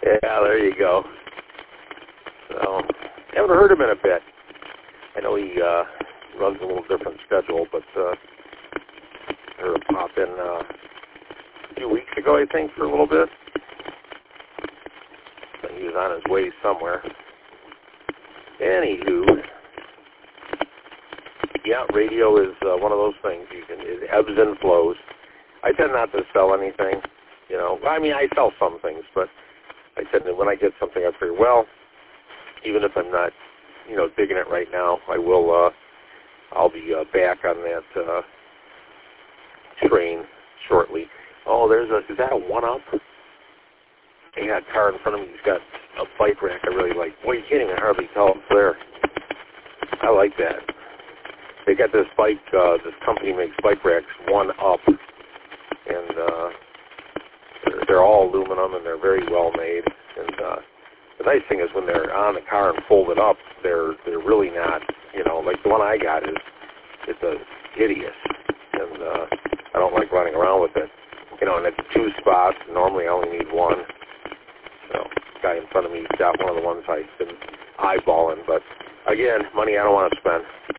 Yeah, there you go. So, haven't heard him in a bit. I know he runs a little different schedule, but I heard him pop in a few weeks ago, I think, for a little bit. So he was on his way somewhere. Anywho, yeah, radio is one of those things. It ebbs and flows. I tend not to sell anything, you know. I mean, I sell some things, but I tend to, when I get something, I figure, well, even if I'm not, you know, digging it right now, I will. I'll be back on that train shortly. Oh, is that a one-up? I got a car in front of me. He's got a bike rack I really like. Boy, you can't even hardly tell it's there. I like that. They got this bike, this company makes bike racks, one up, and they're all aluminum, and they're very well made. And the nice thing is when they're on the car and folded up, they're really not, you know, like the one I got it's hideous, and I don't like running around with it. You know, and it's 2 spots. Normally I only need one. So the guy in front of me got one of the ones I've been eyeballing, but again, money I don't want to spend.